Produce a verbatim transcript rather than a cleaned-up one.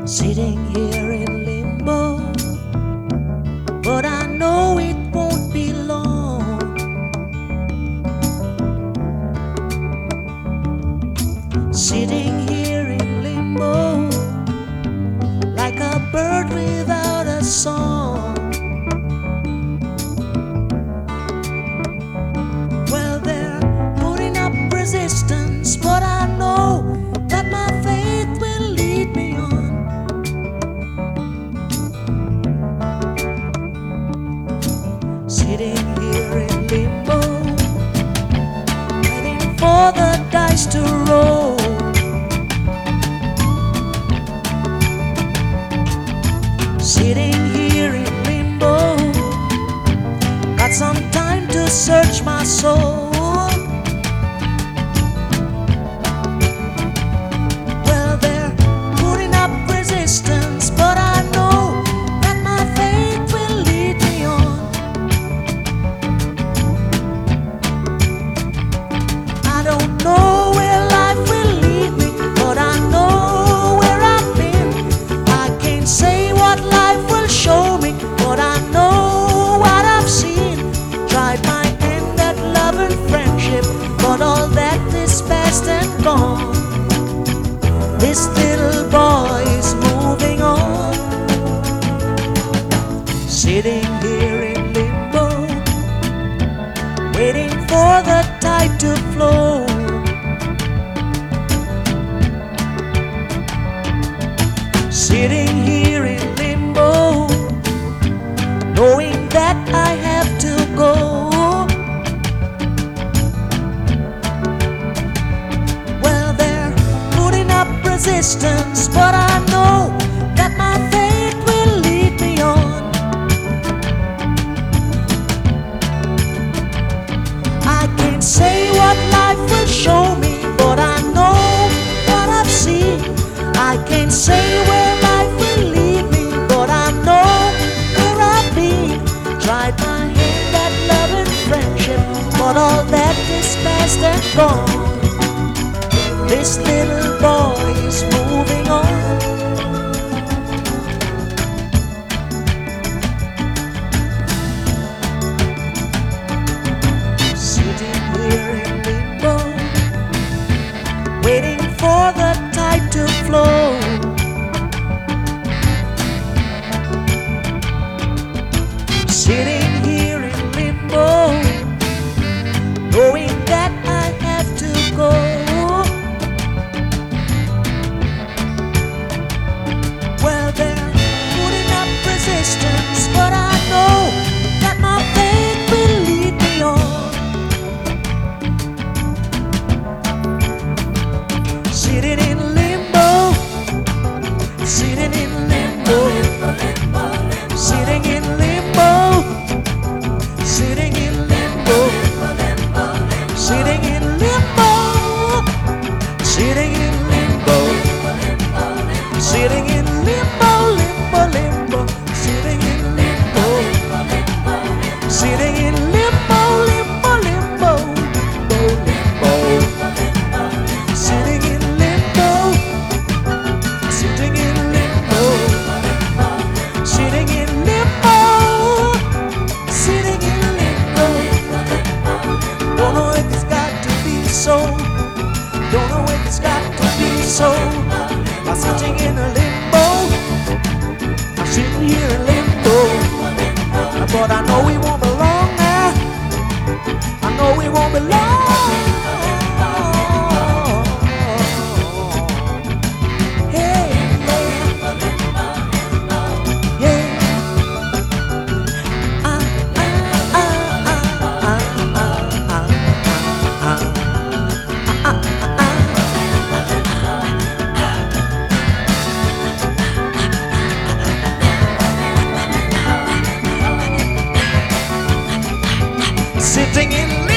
Sitting here in limbo, but I know it won't be long. Sitting here in limbo, like a bird without a song. Well, they're putting up resistance, but I know that my faith will lead me on. Sitting here in limbo, waiting for the dice to roll. Sitting here in limbo, got some time to search my soul. Well, they're putting up resistance, but I know that my faith will lead me on. I don't know where life will lead me, but I know where I've been. I can't say what life will show me, but I know what I've seen. Tried my hand at love and friendship, but all that is past and gone. This little boy is moving on. Sitting here in limbo, waiting for the tide to flow. Sitting here in limbo, knowing that I have to go. Well, they're putting up resistance, but I know that my faith will lead me on. I can't say what life will show me, but I know what I've seen. I can't say where life will lead me, but I know where I've been. Tried my hand at love and friendship, but all that is past and gone. This little boy is moving on. Sitting here in limbo, waiting for the tide to flow. Sitting here in limbo, knowing that I have to go. Well, they're putting up resistance, but I know that my faith will lead me on. Sitting in limbo, sitting in limbo, sitting in limbo, sitting in limbo, sitting in limbo, sitting in limbo, sitting in limbo, limbo, limbo, sitting in limbo, sitting in limbo, limbo, limbo, limbo, sitting in limbo, sitting in limbo, sitting in limbo, sitting in limbo. Don't know if it's got to be so. Don't know if it's got to be so. I'm sitting in a limbo. I'm sitting here in limbo. But I know we won't belong now. I know we won't belong. Hey, yeah, yeah. Ah, ah, ah, ah, ah, ah, ah, ah. Sitting in